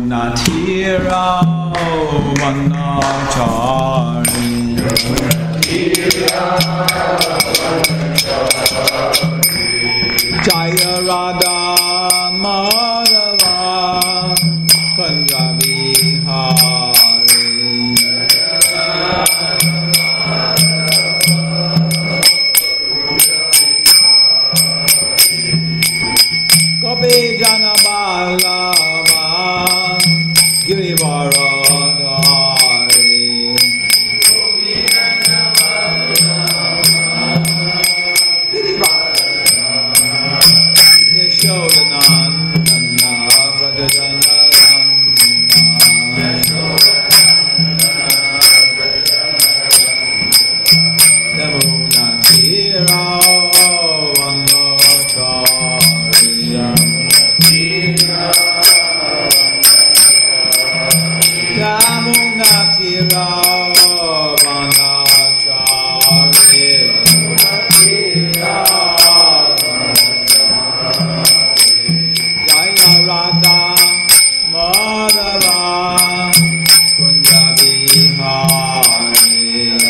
Natira Vanachari Jaya Radha Madhava Punjabi Hari Gopi Jana Ballava Girivaradhari Yashodanandana Vrajajanarandana Yamunatira Vanacharya Yamunatira Jaya Radha Madhava Punjabi Hari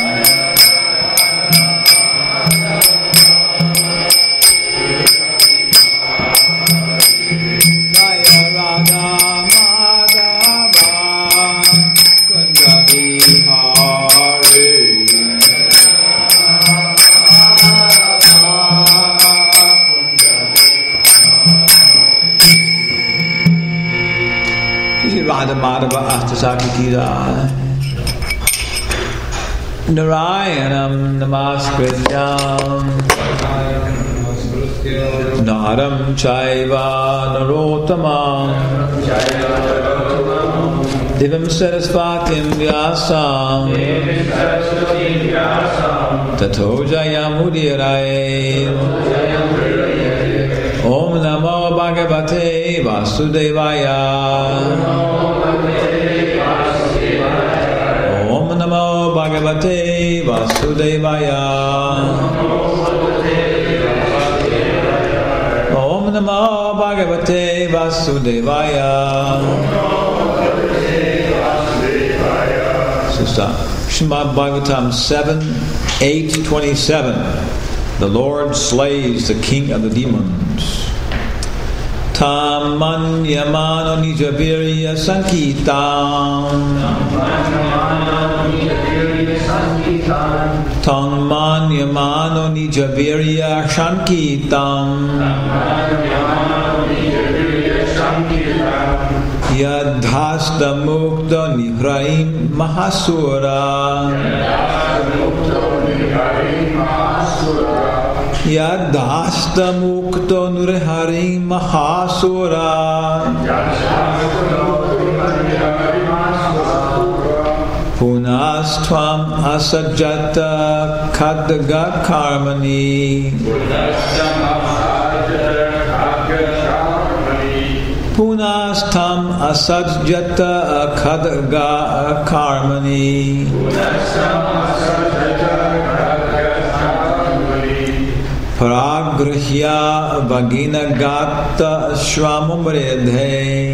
Jaya Radha Madhava Punjabi Hari Radha Madhava Ashtasaki Gita Narayanam Namaskrityam Naram Chaiva Narottamam Divam Sarasvatim Vyasam Tato Jayamudiraye Om Namo Bhagavate Vasudevaya Om Namo Bhagavate Vasudevaya Om Namo Bhagavate Vasudevaya Sister Srimad Bhagavatam 7:8-27. The Lord slays the king of the demons. Tam Yamano Nijavirya Sankitam Tam Yamano Nijavirya Sankitam Yadhasta Mukta Nihraim Mahasura Yadhasta Mukta Nurharim Mahasura Punastvam Asajata Khadga Karmani Punastam Asajata Khadga Karmani Pragrihya Vagina Gata Shramumredhe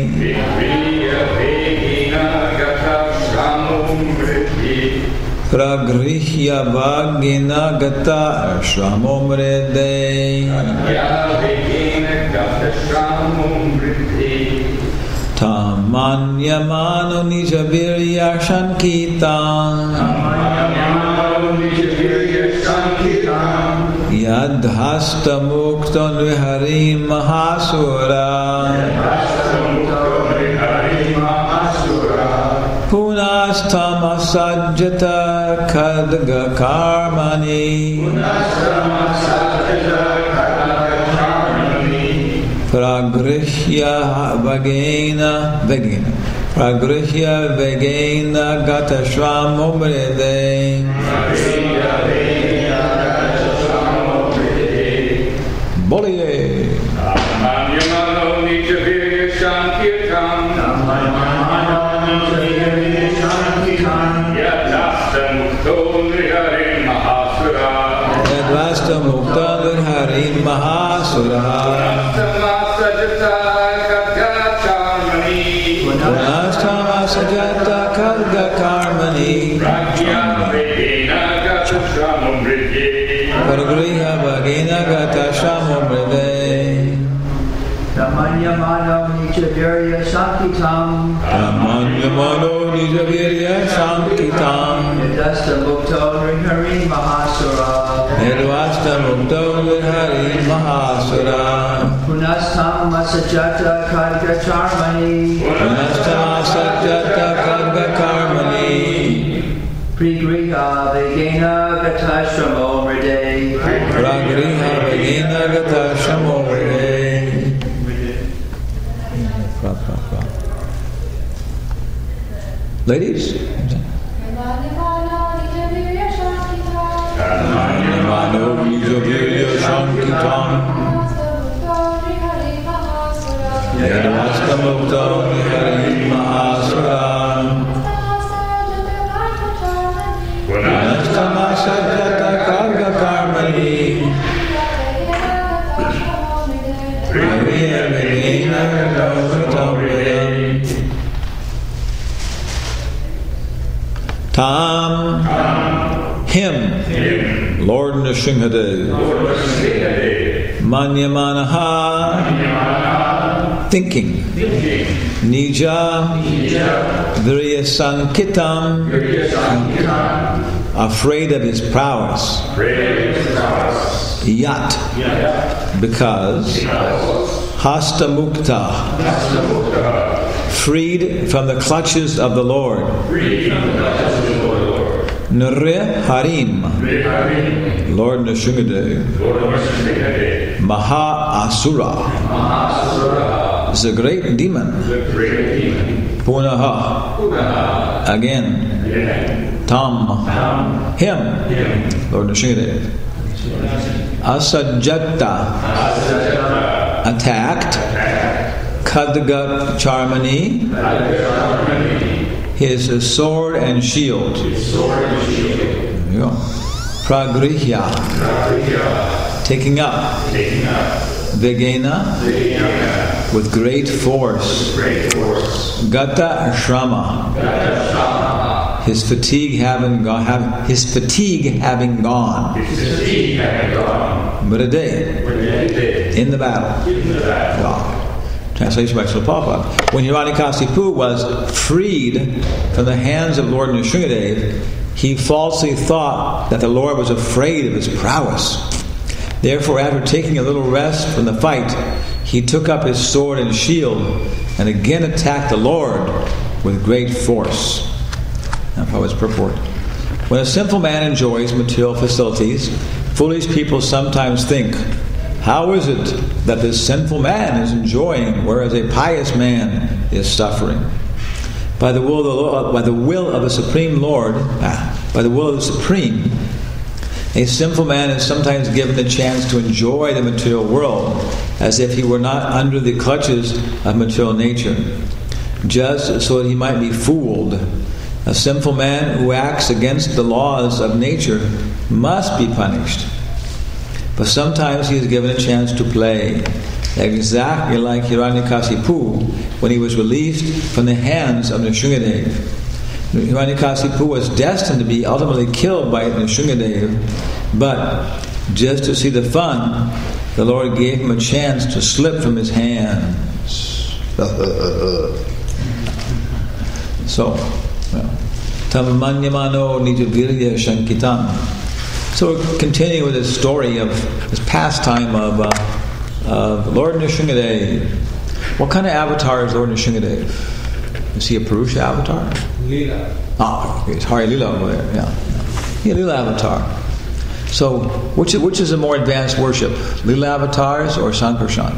Pragrihya Vagina Gata Shramumredhe Tamanyamano Nijavirya Shankitam Yadhasta Mukta Nriharim Mahasura Punastam Asajjata Khadga Karmani Pragrihya Vagena Pragrihya Vagena Gata Shramumredhe Boliye Namanyamano Nijavirya Sankirtan Yadhasta Mukta Nriharim Mahasura Yadhasta Mukta Nriharim Mahasura Punastama Sajata Karga Karmani Pragya Vedena Gata Shramamriti Paragriha Bhagina Gata Shramamrite Ramanyamano Nichavirya Sankitam Ramanyamano Nijavirya Sankitam Nidasta Mukto Nrihari Mahasura Nirvasta Mukto Vihari Mahasura Punastam Masajata Karga Charmani Punastama Sajata Karga Karmani Prigriha Vegena Gatashamo Mride Pragriha Vagina Gata Shamore. Ladies? Mano Nijavirya Sankitam Nirvasta Mukta Vihari Mahasura Punastama Sajata Karga Karmani Pragriha Vagina Gata Shamore. Tam, him, Lord Nrsimhadev, Manyamanaha, thinking, Nija, Virya Sankitam, afraid of his prowess, Yat, because Hasta Mukta, freed from the clutches of the Lord. Nrih Harim, Lord Nrsimhadev, Maha Asura, is a great demon. Punaha, again. Tam, him, Lord Nrsimhadev. Asajata, attacked. Khadga Charmani, his sword and shield. There you go. Pragrihya, taking up. Vegena, with great force. Gata Shrama, his fatigue having gone. Mride, in the battle. Wow. Translation by Srila Prabhupada. When Hiranyakasipu was freed from the hands of Lord Nrsimhadev, he falsely thought that the Lord was afraid of his prowess. Therefore, after taking a little rest from the fight, he took up his sword and shield and again attacked the Lord with great force. Now, Prabhupada's purport. When a simple man enjoys material facilities, foolish people sometimes think, how is it that this sinful man is enjoying, whereas a pious man is suffering? By the will of the Lord, by the will of the Supreme Lord, by the will of the Supreme, a sinful man is sometimes given the chance to enjoy the material world, as if he were not under the clutches of material nature, just so that he might be fooled. A sinful man who acts against the laws of nature must be punished. But sometimes he is given a chance to play, exactly like Hiranyakasipu when he was released from the hands of Nrsimhadev. Hiranyakasipu was destined to be ultimately killed by Nrsimhadev, but just to see the fun, the Lord gave him a chance to slip from his hands. So, Tam Manyamano Nijavirya Sankitam. So we're continuing with this story of this pastime of Lord Nrsimhadev. What kind of avatar is Lord Nrsimhadev? Is he a Purusha avatar? Leela. It's Hari Leela over there. Yeah, Leela avatar. So which is a more advanced worship, Leela avatars or Sankarshan?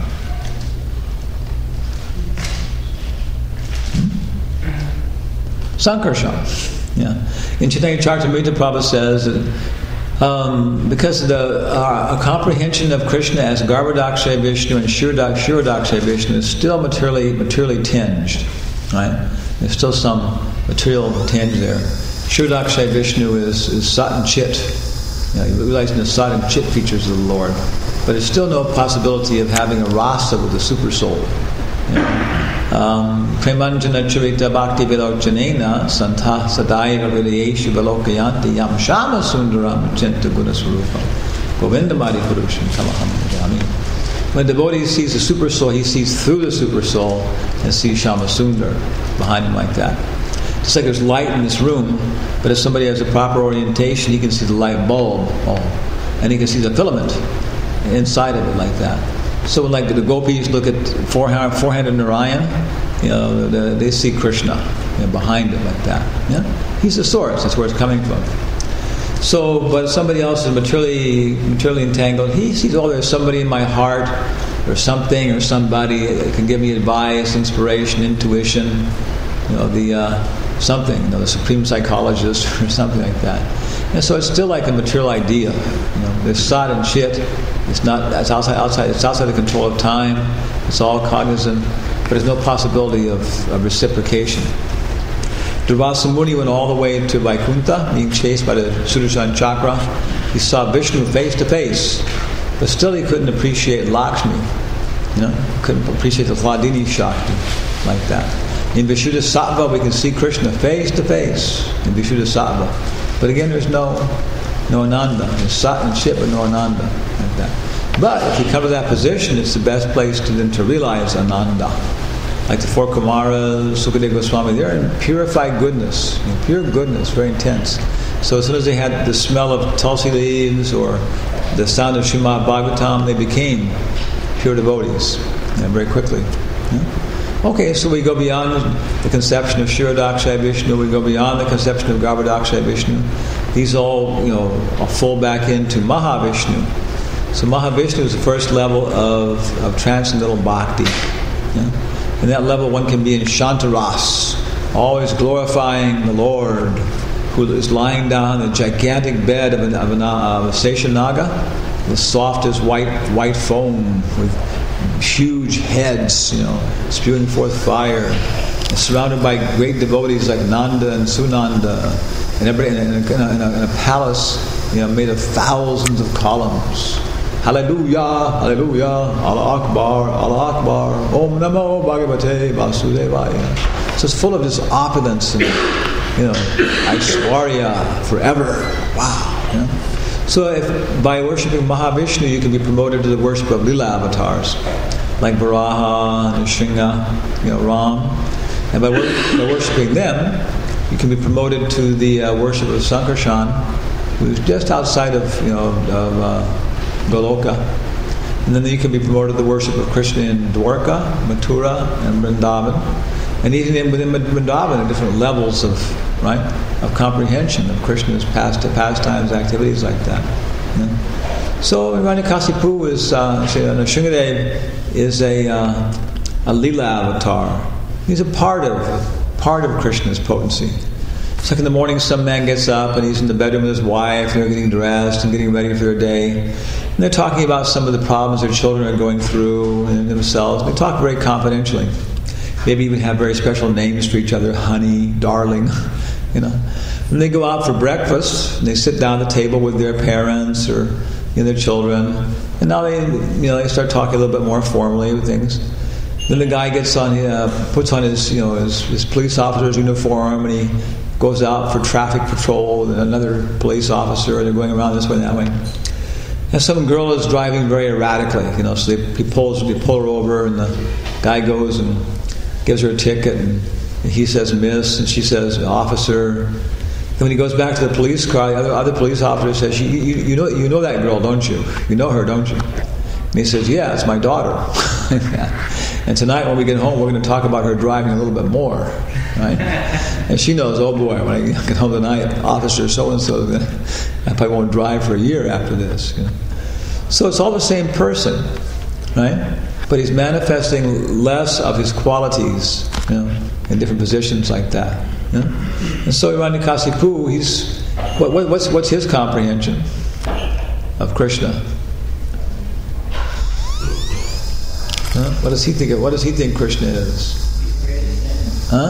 Sankarshan. Yeah. In Chaitanya Charitamrita, Prabhupada says that because the comprehension of Krishna as Garbhodakshay Vishnu and Shirodakshay Vishnu is still materially tinged, right? There's still some material tinge there. Shirodakshay Vishnu is Sat and Chit. He realizing the Sat and Chit features of the Lord, but there's still no possibility of having a rasa with the super soul. Premanjana Charita Bhakti Vilojanena Santha Sadaiva Vilayeshu Vilokayanti Yam Shama Sundaram Chinta Guna Swarupa Govindamadi Purusham Tamaham Bhajami. When a devotee sees the super soul, he sees through the super soul and sees Shama Sundar behind him like that. Just like there's light in this room, but if somebody has a proper orientation, he can see the light bulb, and he can see the filament inside of it like that. So when like the gopis look at forehead of Narayan, they see Krishna behind it like that. Yeah? He's the source. That's where it's coming from. So, but somebody else is materially entangled. He sees, there's somebody in my heart, or something, or somebody that can give me advice, inspiration, intuition. The supreme psychologist or something like that. And so it's still like a material idea. There's sat and chit. It's not. It's outside. It's outside the control of time. It's all cognizant, but there's no possibility of reciprocation. Durvasa Muni went all the way to Vaikuntha, being chased by the Sudarshan Chakra. He saw Vishnu face to face, but still he couldn't appreciate Lakshmi. Couldn't appreciate the Hladini Shakti like that. In Vishuddha-sattva, we can see Krishna face to face in Vishuddha-sattva. But again, there's no Ananda. There's Sat and Chit, but no Ananda like that. But if you come to that position, it's the best place to realize Ananda. Like the four Kumaras, Sukadeva Goswami, they're in purified goodness. Pure goodness, very intense. So as soon as they had the smell of tulsi leaves or the sound of Srimad Bhagavatam, they became pure devotees very quickly. Okay, so we go beyond the conception of Kshirodakshaya Vishnu, we go beyond the conception of Garbhodakshaya Vishnu. These all, fall back into Mahavishnu. So Mahavishnu is the first level of transcendental bhakti. In that level one can be in Shantaras, always glorifying the Lord, who is lying down on the gigantic bed of a Seshanaga, the softest white foam with huge heads, spewing forth fire, surrounded by great devotees like Nanda and Sunanda, and everybody in a palace, made of thousands of columns. Hallelujah, Hallelujah, Allah Akbar, Allah Akbar, Om Namo Bhagavate Vasudevaya. So it's full of this opulence and Aishwarya forever. Wow. So if by worshipping Mahavishnu you can be promoted to the worship of Lila avatars, like Varaha, Nrsimha, Ram. And by worshipping them, you can be promoted to the worship of Sankarshan, who's just outside of Goloka. And then you can be promoted to the worship of Krishna in Dwarka, Mathura, and Vrindavan. And even within Vrindavan, at different levels of comprehension of Krishna's pastimes, activities like that. So Hiranyakasipu is Nrsimhadev is a Leela avatar. He's a part of Krishna's potency. It's like in the morning, some man gets up and he's in the bedroom with his wife, and they're getting dressed and getting ready for their day. And they're talking about some of the problems their children are going through and themselves. They talk very confidentially. Maybe even have very special names for each other, honey, darling, And they go out for breakfast, and they sit down at the table with their parents or their children. And now they start talking a little bit more formally with things. Then the guy puts on his police officer's uniform, and he goes out for traffic patrol with another police officer, and they're going around this way and that way. And some girl is driving very erratically, so they pull her over, and the guy goes and gives her a ticket, and he says "Miss," and she says "Officer." And when he goes back to the police car, the other police officer says, you know that girl, don't you? You know her, don't you? And he says, "Yeah, it's my daughter." And tonight when we get home, we're going to talk about her driving a little bit more, right? And she knows, oh boy, when I get home tonight, Officer so-and-so, I probably won't drive for a year after this. So it's all the same person, right? But he's manifesting less of his qualities, in different positions like that. And so Hiranyakasipu, what's his comprehension of Krishna? What does he think? What does he think Krishna is? Huh?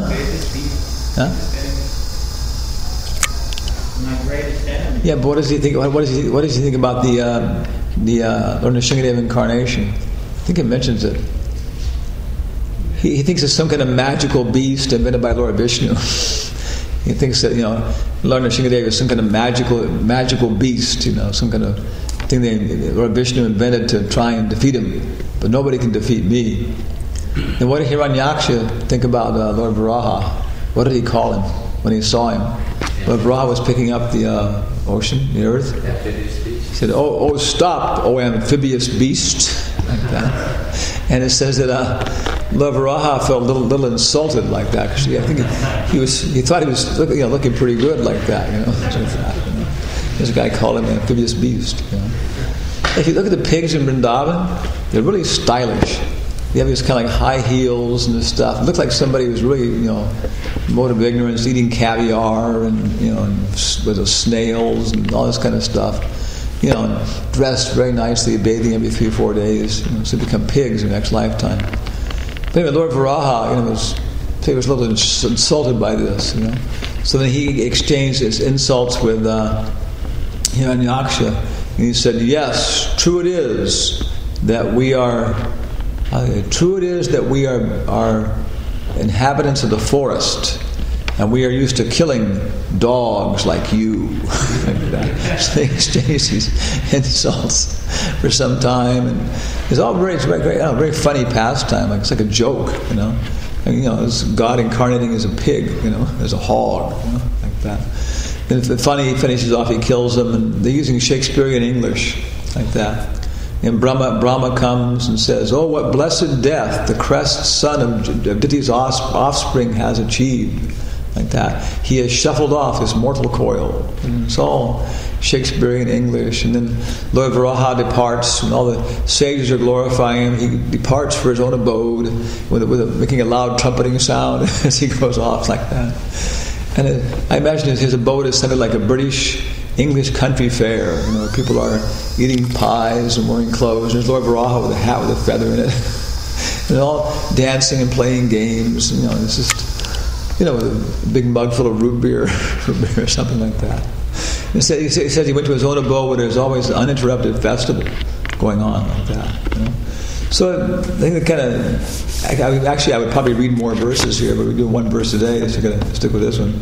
Yeah, but what does he think? What does he think about the Lord Nrsimhadev incarnation? I think it mentions it. he thinks it's some kind of magical beast invented by Lord Vishnu. He thinks that, Lord Nrsingadeva is some kind of magical beast, some kind of thing that Lord Vishnu invented to try and defeat him. But nobody can defeat me. And what did Hiranyaksha think about Lord Varaha? What did he call him when he saw him? Lord Varaha was picking up the ocean, the earth. He said, "Oh, stop, oh amphibious beast," like that. And it says that Lord Varaha felt a little insulted like that, because I think he thought he was looking pretty good like that. This guy called him an amphibious beast. If you look at the pigs in Vrindavan, they're really stylish. They have these kind of like high heels and this stuff. It looked like somebody was really, mode of ignorance, eating caviar and with the snails and all this kind of stuff. Dressed very nicely, bathing every 3-4 days. So they become pigs in the next lifetime. But anyway, Lord Varaha, was a little insulted by this. So then he exchanged his insults with Hiranyaksha, and he said, "Yes, true it is that we are." True it is that we are inhabitants of the forest, and we are used to killing dogs like you. So they exchange these insults for some time, and it's all very funny pastime. It's like a joke, It's God incarnating as a pig, as a hog, like that. And if the funny finishes off, he kills them, and they're using Shakespearean English, like that. And Brahma comes and says, "Oh, what blessed death the crest son of Diti's offspring has achieved." Like that. He has shuffled off his mortal coil. And it's all Shakespearean English. And then Lord Varaha departs, and all the sages are glorifying him. He departs for his own abode, making a loud trumpeting sound as he goes off like that. And I imagine his abode is something like a British English country fair. People are eating pies and wearing clothes. There's Lord Varaha with a hat with a feather in it. And all dancing and playing games. It's just, with a big mug full of root beer or something like that. He says he went to his own abode where there's always an uninterrupted festival going on like that. So I think that kind of... I would probably read more verses here, but we do one verse a day, so we're going to stick with this one.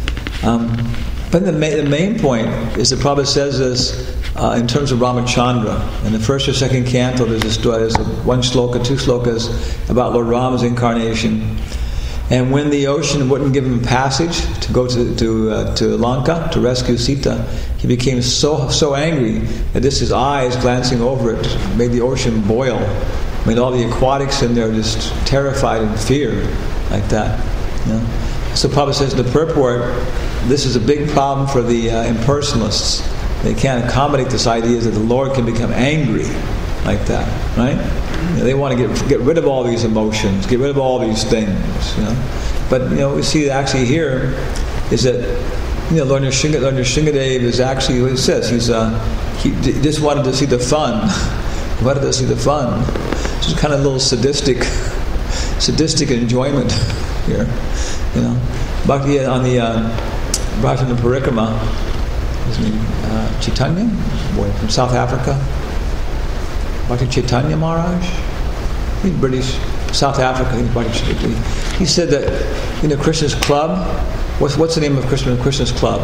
But the main point is that Prabhupada says this in terms of Ramachandra. In the first or second canto, there's one sloka, 2 slokas about Lord Rama's incarnation. And when the ocean wouldn't give him passage to go to Lanka to rescue Sita, he became so angry that his eyes glancing over it made the ocean boil, made all the aquatics in there just terrified in fear, like that. So Prabhupada says in the purport, this is a big problem for the impersonalists. They can't accommodate this idea that the Lord can become angry like that, right? They want to get rid of all these emotions, get rid of all these things, But what we see actually here is that Lord Nrsingadev is actually what it says. He just wanted to see the fun. He wanted to see the fun. Just kind of a little sadistic enjoyment here, Bhakti on the Bhakti Parikrama, his name Chaitanya, boy from South Africa. Bhakti Chaitanya Maharaj, he's British, South Africa. He said that Krishna's club. What's the name of Krishna's club?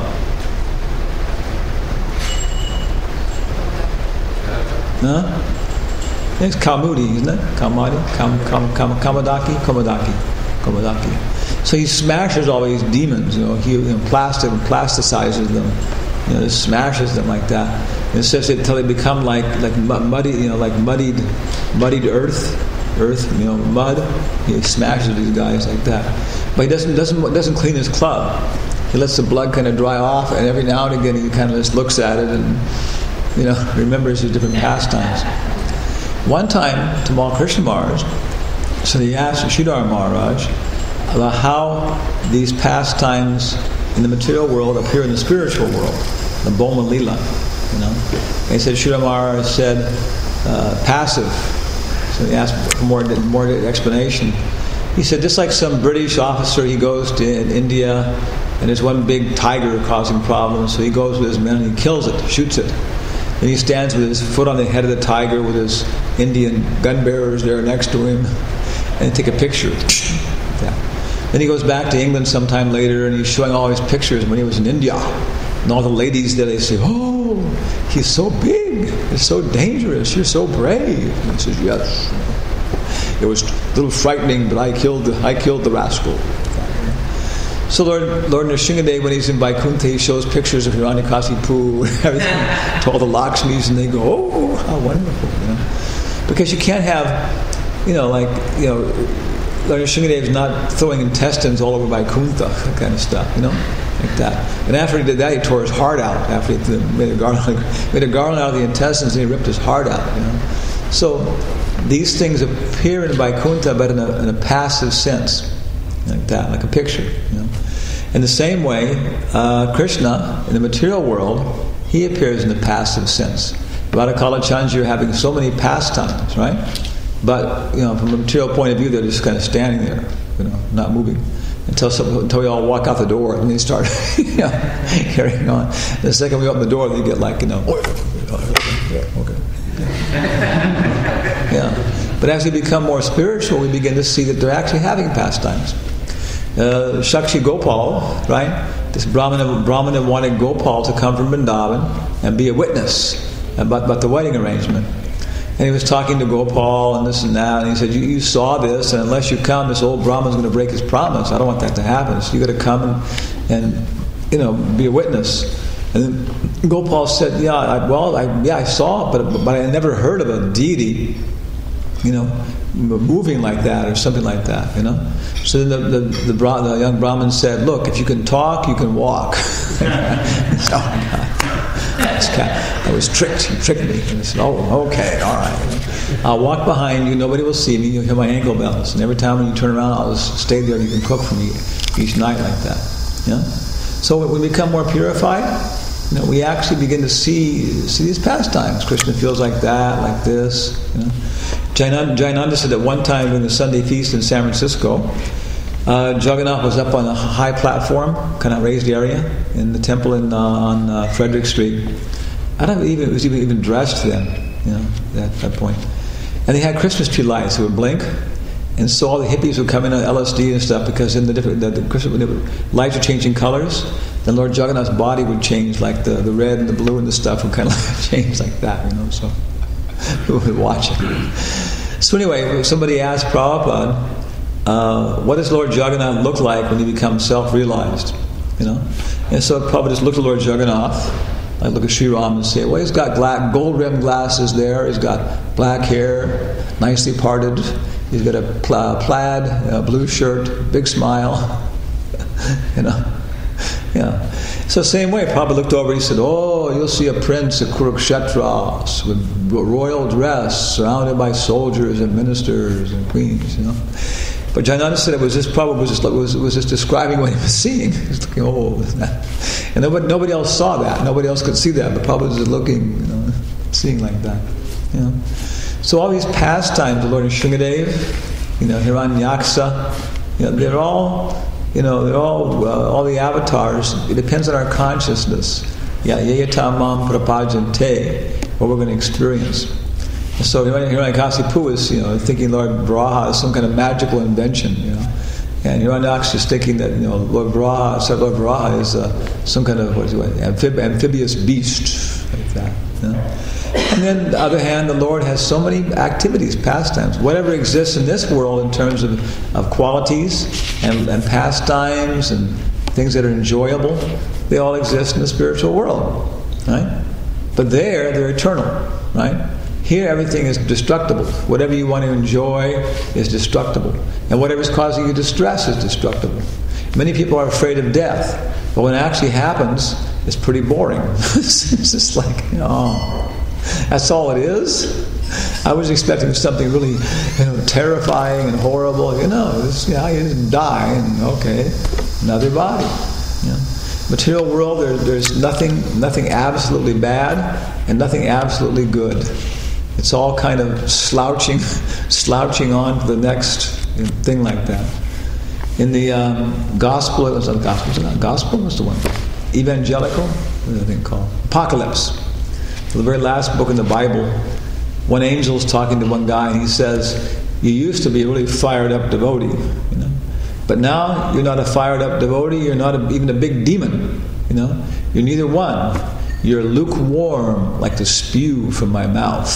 Huh? It's Kaumudi, isn't it? Kamadaki. So he smashes all these demons. He plasticizes them. Just smashes them like that. And it says until they become like muddy, like muddied earth, mud. He smashes these guys like that. But he doesn't clean his club. He lets the blood kind of dry off, and every now and again he kind of just looks at it and remembers his different pastimes. One time, Tamal Krishna Maharaj, so he asked Sridhar Maharaj about how these pastimes in the material world appear in the spiritual world, the Boma Lila. And he said, Sridhar Maharaj said, passive. So he asked for more explanation. He said, just like some British officer, he goes to India, and there's one big tiger causing problems, so he goes with his men and he kills it, shoots it. And he stands with his foot on the head of the tiger with his Indian gun bearers there next to him. and take a picture. Yeah. Then he goes back to England sometime later, and he's showing all his pictures when he was in India. And all the ladies there, they say, "Oh, he's so big, he's so dangerous, you're so brave." And he says, "Yes. It was a little frightening, but I killed the rascal." So Lord Nrsingadev, when he's in Vaikuntha, he shows pictures of Hiranyakasipu and everything to all the Lakshmis, and they go, "Oh, how wonderful!" Because you can't have, Lord Nrsingadev is not throwing intestines all over Vaikuntha, that kind of stuff, like that. And after he did that, he tore his heart out. After he made a garland out of the intestines, and he ripped his heart out. So these things appear in Vaikuntha, but in a passive sense, like that, like a picture. In the same way, Krishna in the material world, he appears in a passive sense. Radha Kalachandji are having so many pastimes, right? But from a material point of view, they're just kind of standing there, not moving until we all walk out the door, and they start carrying on. The second we open the door, they get like okay. But as we become more spiritual, we begin to see that they're actually having pastimes. Shakshi Gopal, right? This Brahmana wanted Gopal to come from Vrindavan and be a witness about the wedding arrangement. And he was talking to Gopal and this and that, and he said, you saw this, and unless you come, this old Brahman's going to break his promise. I don't want that to happen. So you got to come and be a witness. And then Gopal said, I saw it, but I never heard of a deity, moving like that or something like that, So then the young Brahmin said, "Look, if you can talk, you can walk." Oh my God. I was tricked. You tricked me. And I said, "Oh, okay, all right. I'll walk behind you. Nobody will see me. You'll hear my ankle bells. And every time when you turn around, I'll just stay there. And you can cook for me each night like that." So when we become more purified, we actually begin to see these pastimes. Krishna feels like that, like this. Jayananda said that one time during the Sunday feast in San Francisco, Jagannath was up on a high platform, kind of raised area, in the temple on Frederick Street. I don't even it was even dressed then, at that point. And they had Christmas tree lights that would blink, and so all the hippies would come in on LSD and stuff, because in the Christmas, when the lights are changing colors, then Lord Jagannath's body would change, like the red and the blue and the stuff would kind of change like that, So we would watch it. So anyway, somebody asked Prabhupada, what does Lord Jagannath look like when he becomes self-realized? And so Prabhupada just looked at Lord Jagannath, like look at Sri Ram and say, well, he's got gold-rimmed glasses there, he's got black hair, nicely parted, he's got a plaid blue shirt, big smile, So same way, Prabhupada looked over, he said, oh, you'll see a prince at Kurukshetra with royal dress, surrounded by soldiers and ministers and queens, But Jayananda said it was just Prabhupada was just describing what he was seeing. He was looking, and nobody else saw that. Nobody else could see that, but Prabhupada was just looking, seeing like that. So all these pastimes, the Lord Nrsingadev, Hiranyaksa, they're all all the avatars. It depends on our consciousness. Yayatamam prapajante, what we're going to experience. And so Hiranyakasipu is, thinking Lord Varaha is some kind of magical invention, And Hiranyaksha is thinking that, Lord Varaha is some kind of amphibious beast, like that. And then, on the other hand, the Lord has so many activities, pastimes. Whatever exists in this world in terms of qualities and pastimes and things that are enjoyable, they all exist in the spiritual world, right? But they're eternal, right? Here, everything is destructible. Whatever you want to enjoy is destructible. And whatever's causing you distress is destructible. Many people are afraid of death, but when it actually happens, it's pretty boring. It's just like, that's all it is. I was expecting something really, terrifying and horrible. You just die, and okay, another body. Material world, there's nothing absolutely bad and nothing absolutely good. It's all kind of slouching on to the next thing like that. In the Gospel, what's the one? Evangelical? What is that thing called? Apocalypse. The very last book in the Bible, one angel is talking to one guy, and he says, You used to be a really fired up devotee, you know. But now you're not a fired up devotee, you're not even a big demon, you know. You're neither one. You're lukewarm, like the spew from my mouth.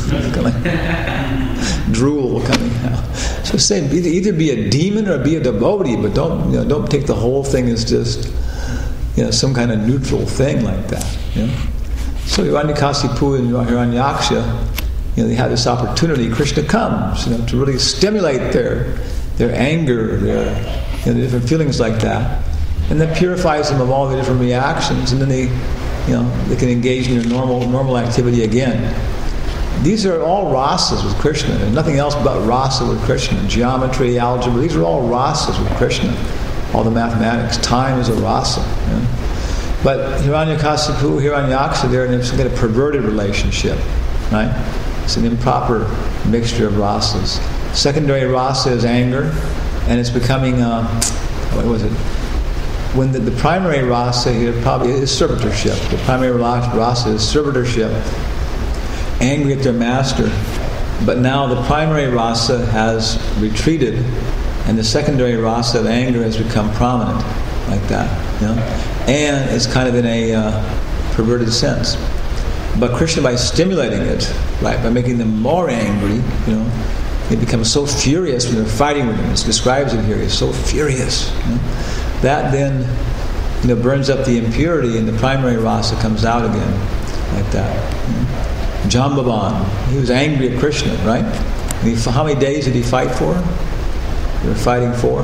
Drool coming out. So same, either be a demon or be a devotee, but don't take the whole thing as just, you know, some kind of neutral thing like that. You know? So Hiranyakasipu and Hiranyaksha, you know, they have this opportunity. Krishna comes, you know, to really stimulate their anger, their different feelings like that, and then purifies them of all the different reactions, and then they can engage in their normal activity again. These are all rasas with Krishna. There's nothing else but rasa with Krishna. Geometry, algebra, these are all rasas with Krishna. All the mathematics. Time is a rasa. You know? But Hiranyakasipu, Hiranyaksha, they're in some kind of perverted relationship. Right? It's an improper mixture of rasas. Secondary rasa is anger, and it's becoming, what was it? When the primary rasa here probably is servitorship. The primary rasa is servitorship, angry at their master. But now the primary rasa has retreated, and the secondary rasa of anger has become prominent, like that, you know, and it's kind of in a perverted sense. But Krishna, by stimulating it, right, by making them more angry, you know, they become so furious when they're fighting with him. It describes it here. He's so furious. You know? That then, you know, burns up the impurity, and the primary rasa comes out again, like that. You know? Jambavan, he was angry at Krishna, right? And how many days did he fight for? They were fighting for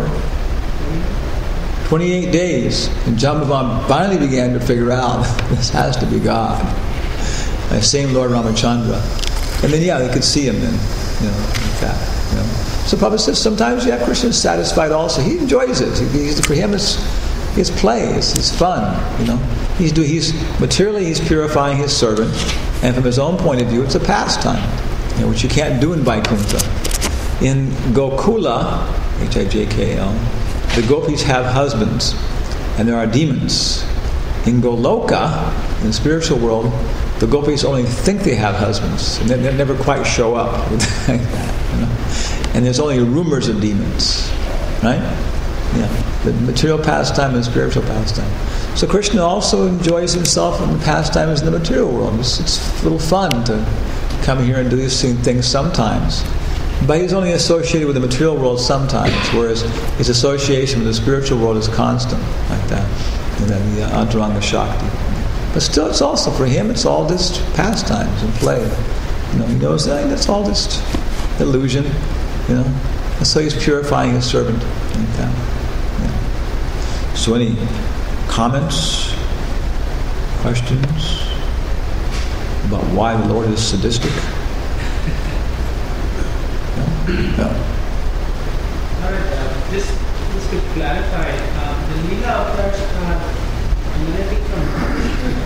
28 days. And Jambavan finally began to figure out this has to be God. The same Lord Ramachandra. And then, they could see him then, you know, like that. You know. So Prabhupada says sometimes, Krishna is satisfied also. He enjoys it. For him, it's play. It's fun. You know, he's materially he's purifying his servant, and from his own point of view, it's a pastime, you know, which you can't do in Vaikuntha. In Gokula, Hijkl, the gopis have husbands, and there are demons. In Goloka, in the spiritual world, the gopis only think they have husbands, and they never quite show up like that, you know? And there's only rumors of demons, right? Yeah, the material pastime and the spiritual pastime. So Krishna also enjoys himself in the pastimes in the material world. It's a little fun to come here and do these things sometimes. But he's only associated with the material world sometimes, whereas his association with the spiritual world is constant, like that. And then the Antaranga Shakti. But still, it's also, for him, it's all just pastimes and play. You know, he knows that that's all just illusion, you know. And so he's purifying his servant like that. Yeah. So any comments, questions about why the Lord is sadistic? No? Alright, this could clarify. The Leela avatars are emanating from.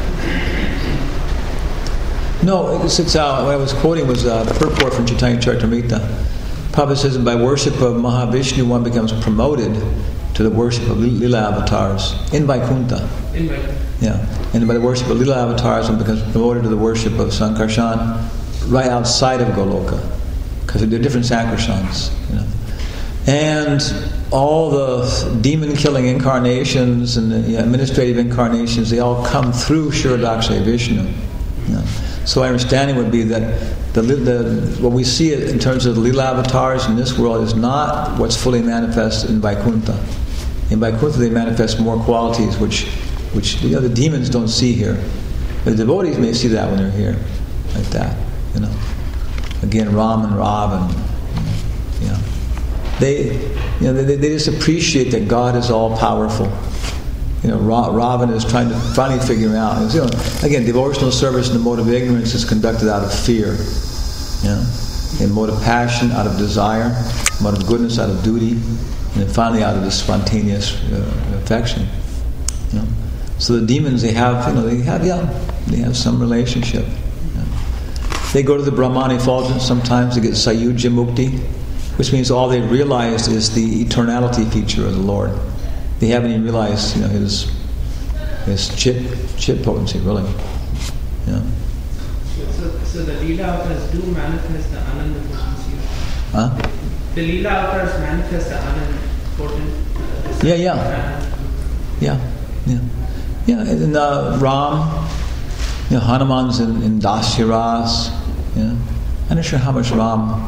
No, it's what I was quoting was purport from Chaitanya Charitamrita. Prabhupada says that by worship of Mahavishnu one becomes promoted to the worship of Leela avatars in Vaikuntha. In Vaikuntha. Yeah, and by the worship of Leela avatars one becomes promoted to the worship of Sankarshan right outside of Goloka, because they're different Sankarshans, you know. And all the demon-killing incarnations and the administrative incarnations, they all come through Shiradakshay Vishnu. You know. So my understanding would be that what we see in terms of the Leela avatars in this world is not what's fully manifest in Vaikuntha. In Vaikuntha they manifest more qualities which the demons don't see here. The devotees may see that when they're here, like that, you know. Again, Ram and Ravan, you know. They just appreciate that God is all powerful. You know, Ravan is trying to finally figure out. You know, again, devotional service in the mode of ignorance is conducted out of fear. You know, in mode of passion, out of desire, mode of goodness, out of duty, and then finally out of this spontaneous affection. You know, so the demons they have some relationship. You know. They go to the Brahman effulgence sometimes to get Sayujya Mukti, which means all they realized is the eternality feature of the Lord. They haven't even realized, you know, his chit potency, really. Yeah. So the Leela avatars do manifest the Ananda potency. Huh? the Leela avatars manifest the unimportant. Yeah, and Ram, Hanuman's in Dasya Ras. I'm not sure how much Ram.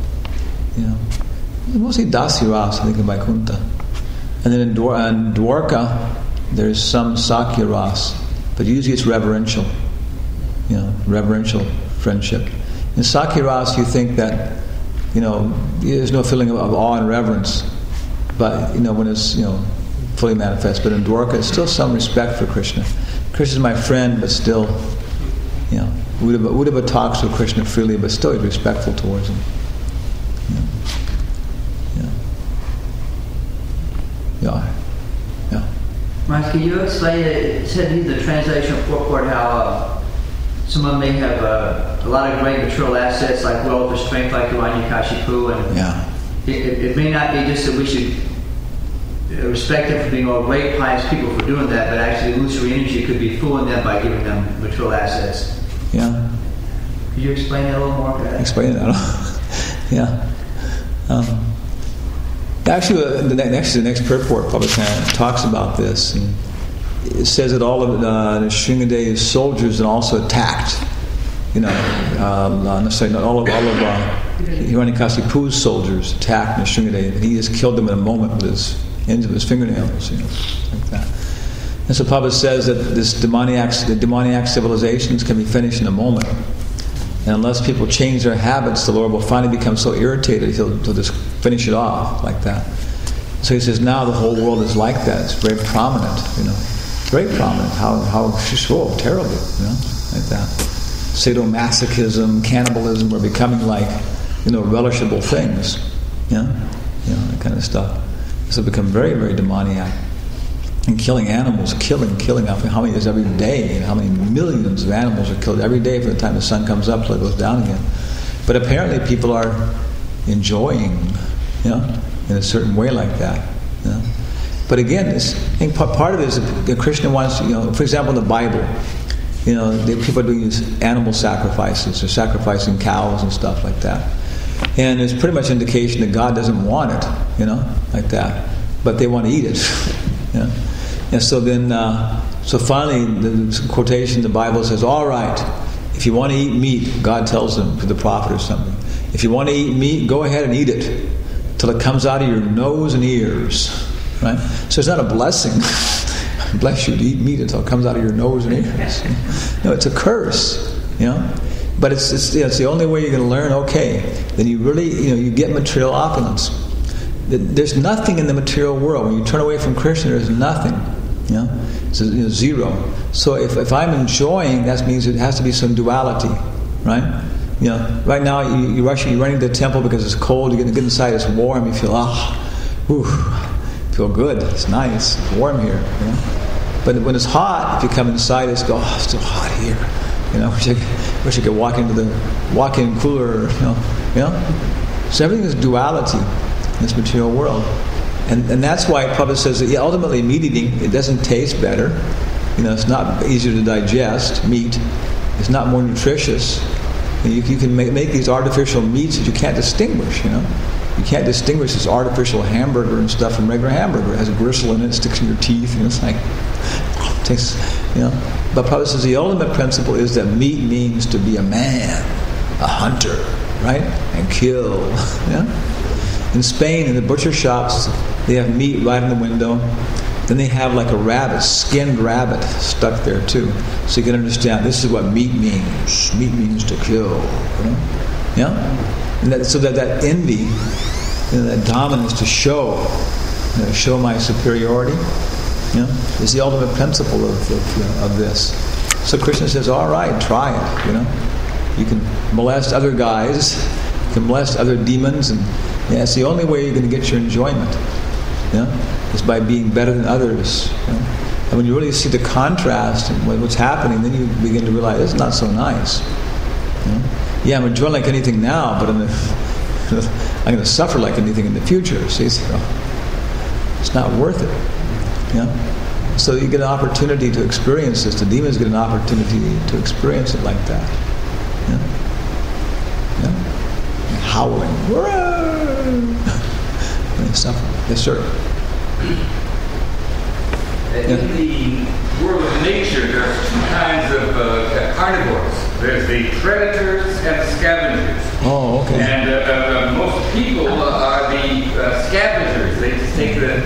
Mostly Dasya Ras, I think, in Vaikuntha. And then in Dwarka, there's some Sakya Ras, but usually it's reverential. Reverential friendship. In Sakya Ras, you think that there's no feeling of awe and reverence, but when it's fully manifest. But in Dwarka, it's still some respect for Krishna. Krishna's my friend, but still, Uddhava talks to Krishna freely, but still he's respectful towards him. Maharaj, can you explain it? It said in the translation purport how someone may have a lot of great material assets like wealth or strength like Hiranyakashipu, and it may not be just that we should respect them for being all great, pious people for doing that, but actually illusory energy could be fooling them by giving them material assets. Yeah. Could you explain that a little more? Explain that. Actually, the next purport, Prabhupada talks about this. And it says that all of Nrsingadeva's soldiers and also attacked. Not all of Hiranyakashipu's soldiers attacked Nrsingadeva, and he just killed them in a moment with his ends of his fingernails, like that. And so Prabhupada says that the demoniac civilizations can be finished in a moment. And unless people change their habits, the Lord will finally become so irritated, he'll just finish it off like that. So he says now the whole world is like that. It's very prominent, very prominent. How terrible, like that. Sadomasochism, cannibalism are becoming like, relishable things, that kind of stuff. So become very, very demoniac. And killing animals, killing. How many is every day? And how many millions of animals are killed every day from the time the sun comes up till it goes down again? But apparently people are enjoying, in a certain way like that. But again, I think part of it is that Krishna wants, for example, in the Bible, people are doing these animal sacrifices. They're sacrificing cows and stuff like that. And there's pretty much indication that God doesn't want it, like that. But they want to eat it. And so then, so finally, the quotation in the Bible says, all right, if you want to eat meat, God tells them to the prophet or something, if you want to eat meat, go ahead and eat it till it comes out of your nose and ears, right? So it's not a blessing. Bless you to eat meat until it comes out of your nose and ears. No, it's a curse, But it's the only way you're going to learn. Okay, then you really, you get material opulence. There's nothing in the material world. When you turn away from Krishna, there's nothing. It's zero. So if I'm enjoying, that means it has to be some duality, right? Right now you're running to the temple because it's cold. You get inside, it's warm. You feel feel good. It's nice. It's warm here. But when it's hot, if you come inside, it's still hot here. Wish I could walk into the walk-in cooler. So everything is duality in this material world. And that's why Prabhupada says that ultimately meat eating, it doesn't taste better. It's not easier to digest, meat. It's not more nutritious. You can make these artificial meats that you can't distinguish, You can't distinguish this artificial hamburger and stuff from regular hamburger. It has a gristle in it, sticks in your teeth, it's like, it tastes, But Prabhupada says the ultimate principle is that meat means to be a man, a hunter, right? And kill, In Spain, in the butcher shops, they have meat right in the window. Then they have like a rabbit, skinned rabbit, stuck there too. So you can understand, this is what meat means. Meat means to kill. And so that envy, that dominance to show my superiority, is the ultimate principle of this. So Krishna says, all right, try it. You can molest other guys, you can molest other demons, and it's the only way you're going to get your enjoyment. Is by being better than others. And when you really see the contrast and what's happening, then you begin to realize it's not so nice. I'm enjoying like anything now, but I'm going to suffer like anything in the future. See, it's not worth it. So you get an opportunity to experience this. The demons get an opportunity to experience it like that. Howling. They suffer. Yes, sir. In the world of nature, there are two kinds of carnivores. There's the predators and the scavengers. Oh, okay. And most people are the scavengers. They just take the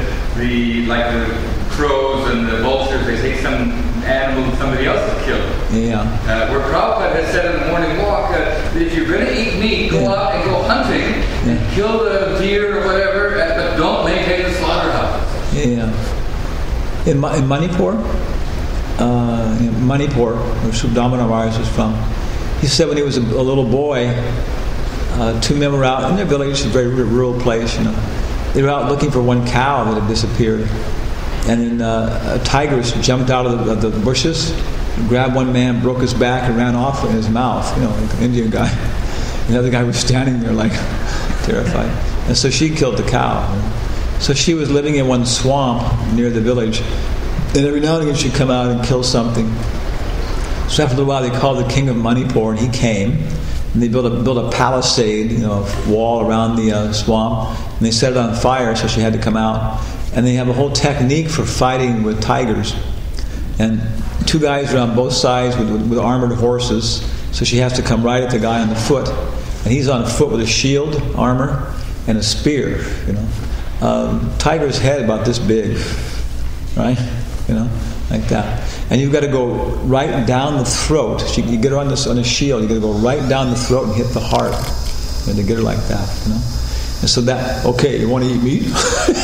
crows and the vultures. They take some animal that somebody else has killed. Yeah. Where Prabhupada has said in the morning walk, if you're going to eat meat, go out and go hunting, and kill the deer or whatever, but don't maintain the slaughterhouses. Yeah. In Manipur, Manipur, where Subdhamana Maharaj is from, he said when he was a little boy, two men were out in their village, a very rural place, They were out looking for one cow that had disappeared. And then a tigress jumped out of the bushes, grabbed one man, broke his back, and ran off in his mouth, like an Indian guy. And the other guy was standing there like terrified. And so she killed the cow. So she was living in one swamp near the village. And every now and again she'd come out and kill something. So after a little while they called the king of Manipur, and he came. And they built a palisade, wall around the swamp. And they set it on fire, so she had to come out. And they have a whole technique for fighting with tigers. And two guys are on both sides with armored horses. So she has to come right at the guy on the foot. And he's on foot with a shield, armor, and a spear, Tiger's head about this big, right? Like that. And you've got to go right down the throat. You get her on a shield. You got to go right down the throat and hit the heart, to get her like that. And so that, okay, you want to eat meat?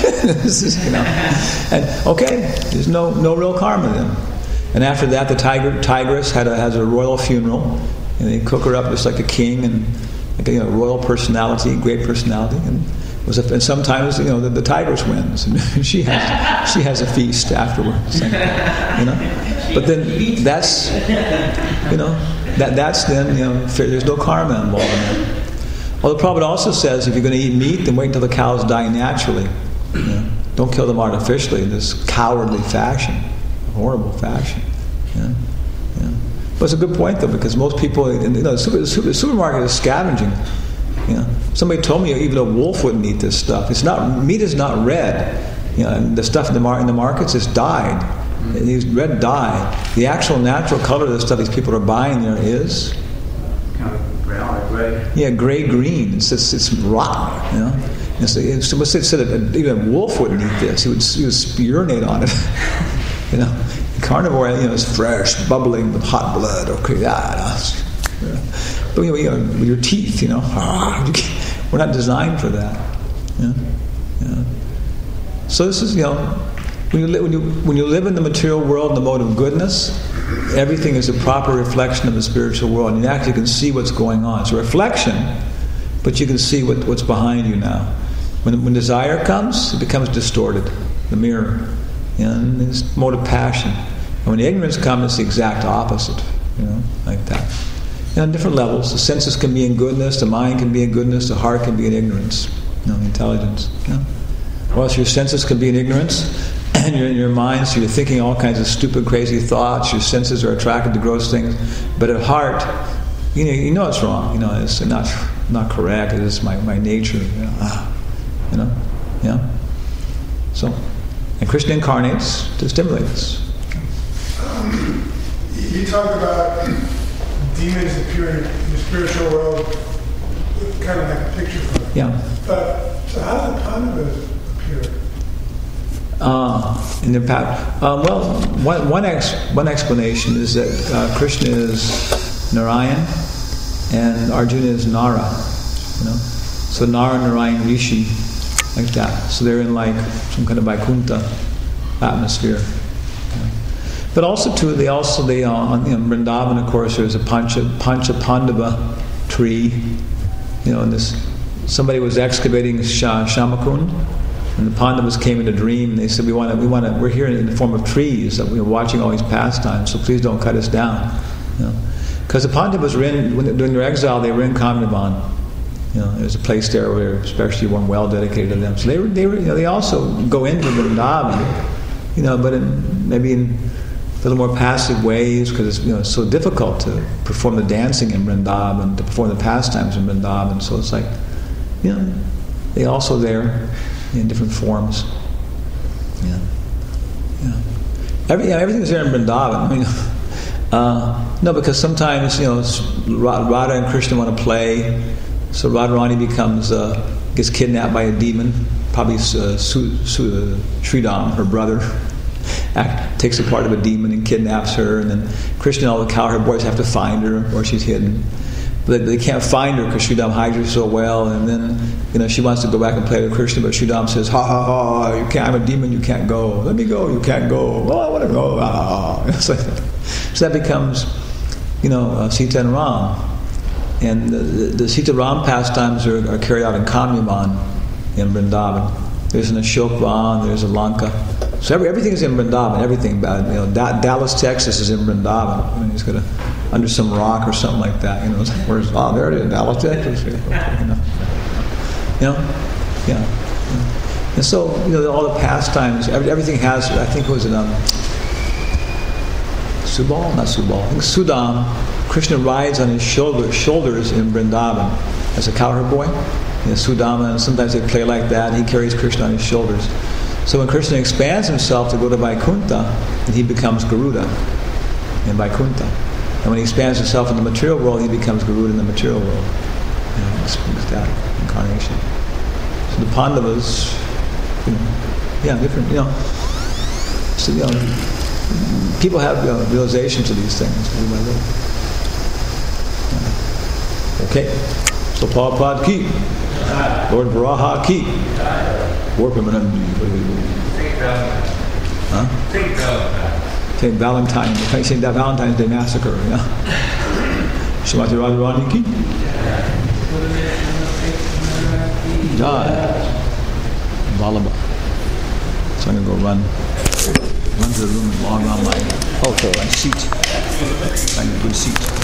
And okay, there's no real karma then. And after that, the tigress has a royal funeral, and they cook her up just like a king and like a royal personality, great personality, and sometimes the tigress wins, and she has a feast afterwards. But then that's that's then there's no karma involved in that. Well, the Prabhupada also says if you're going to eat meat, then wait until the cows die naturally. Don't kill them artificially in this cowardly fashion, horrible fashion. But it's a good point though, because most people, the supermarket is scavenging. Somebody told me even a wolf wouldn't eat this stuff. Meat is not red. The stuff in the markets is dyed. It's red dye. The actual natural color of the stuff these people are buying there is kind of brown or gray. Yeah, gray-green. It's rotten. Someone said even a wolf wouldn't eat this. He would urinate on it. Carnivore, is fresh, bubbling with hot blood. Okay, but with your teeth, we're not designed for that. So this is, when you live in the material world in the mode of goodness, everything is a proper reflection of the spiritual world, and you actually can see what's going on. It's a reflection, but you can see what's behind you now. When desire comes, it becomes distorted, the mirror, and it's mode of passion. And when ignorance comes, it's the exact opposite, like that. On different levels, the senses can be in goodness, the mind can be in goodness, the heart can be in ignorance, intelligence. Or else your senses can be in ignorance, and you're in your mind, so you're thinking all kinds of stupid, crazy thoughts. Your senses are attracted to gross things, but at heart, you know it's wrong. It's not correct. It's my nature. So, and Krishna incarnates to stimulate us. You talked about demons appearing in the spiritual world, kind of like a picture from it. Yeah. So how do the Pandavas appear? In their path. One explanation is that Krishna is Narayan and Arjuna is Nara. So Nara, Narayan, Rishi, like that. So they're in like some kind of Vaikuntha atmosphere. But also too, they on Vrindavan, of course, there's a Pancha Pandava tree. And somebody was excavating Shamakund, and the Pandavas came in a dream. And they said, we're here in the form of trees. We're watching all these pastimes, so please don't cut us down. Because the Pandavas during their exile, they were in Kamyavan. There's a place there where, especially one well dedicated to them. So they also go into Vrindavan, but maybe in a little more passive ways, because it's so difficult to perform the dancing in Vrindavan, to perform the pastimes in Vrindavan. So it's like, they also there in different forms. Yeah. Everything's there in Vrindavan. I mean, no, because sometimes Radha and Krishna want to play, so Radharani gets kidnapped by a demon, probably Sridham, her brother, takes the part of a demon and kidnaps her, and then Krishna and all the cowherd boys have to find her where she's hidden. But they can't find her because Sridham hides her so well, and then she wants to go back and play with Krishna, but Sridham says, ha ha ha, you can't, I'm a demon, you can't go. Let me go, you can't go. Oh, I want to go. So that becomes, Sita and Ram. And the Sita Ram pastimes are carried out in Kamyaman in Vrindavan. There's an Ashokvan, there's a Lanka. So everything is in Vrindavan. Everything, Dallas, Texas is in Vrindavan. I mean, he's got under some rock or something like that. It's like, there it is, Dallas, Texas. And so all the pastimes, everything has. I think it was in Subal, not Subal. I think Sudam. Krishna rides on his shoulders in Vrindavan as a cowherd boy. Sudama, and sometimes they play like that. He carries Krishna on his shoulders. So when Krishna expands himself to go to Vaikuntha, then he becomes Garuda in Vaikuntha. And when he expands himself in the material world, he becomes Garuda in the material world. It's that incarnation. So the Pandavas, different, So, people have realizations of these things little by little. Okay. So Prabhupada ki, Lord Varaha ki, Warpamanandi. St. Valentine. St. Valentine's Day Massacre. Srimati Radharani ki. Jai. Vallabha. So I'm going to go run to the room and log on my seat. Find a good seat.